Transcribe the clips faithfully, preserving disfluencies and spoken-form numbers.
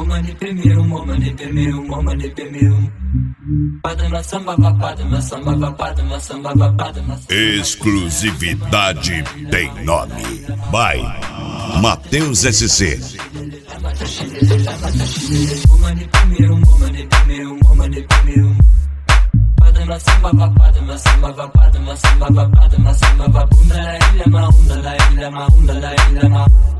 Momani primeiro, momani primeiro, momani primeiro. Pada na samba, vapada na samba, vapada na samba, vapada na samba. Exclusividade tem nome. By Matheus S C. Momani primeiro, momani primeiro, momani primeiro. Pada na samba, vapada na samba, vapada na samba, vapada na samba, vabunda la ilha, maunda la ilha, maunda la ilha, maunda.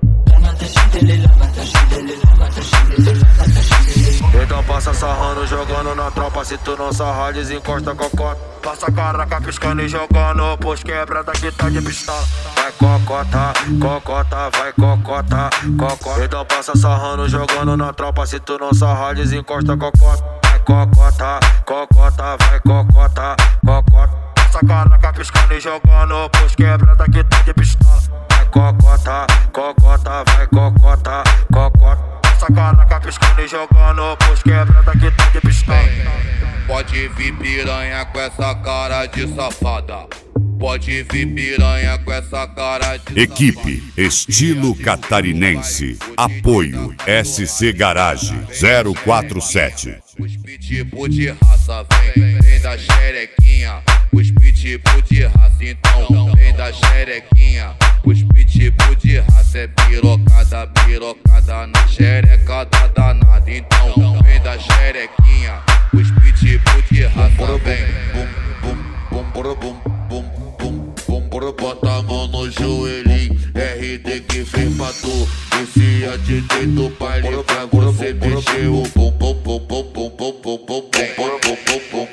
Então passa sarrando, jogando na tropa. Se tu não sarrar, desencosta cocota. Passa caraca, piscando e jogando. Pois quebra daqui tá de pistola. Vai cocota, cocota, vai cocota, cocota. Então passa sarrando, jogando na tropa. Se tu não sarrar, desencosta cocota. Vai cocota, cocota, vai cocota, cocota. Passa caraca, piscando e jogando. Pois quebra daqui tá de pistola. Cocota, cocota, vai cocota, cocota. Essa caraca piscando e jogando, pois quebra daqui tá de pistola. Pode vir piranha com essa cara de safada. Pode vir piranha com essa cara de Equipe safada. Estilo Catarinense. Apoio S C Garage zero quatro sete. Os pitbull de raça vem, vem da xerequinha. Os pitbull de raça então vem da xerequinha. Os pitbull de raça é pirocada, pirocada na xereca da danada. Então vem da xerequinha. Os pitbull de raça vem. Bum, bum, bum, bum, bum, bum, bum, bum, bum. Bota a mão no joelhinho, R D que fez pra tu. Esse atitei do baile pra você mexer o bum, bum, bum, bum, bum, bum, bum, bum, bum, bum, bum, bum,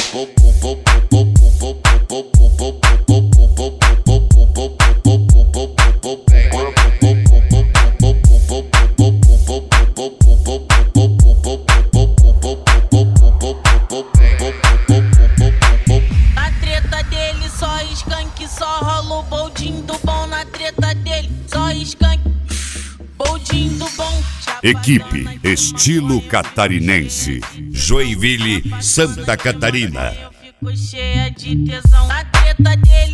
na treta dele só skunk, só rola o boldinho do bom. Na treta dele só skunk, boldinho do bom. Equipe Estilo Catarinense. Joinville, Santa Catarina. Eu fico cheia de tesão. Na treta dele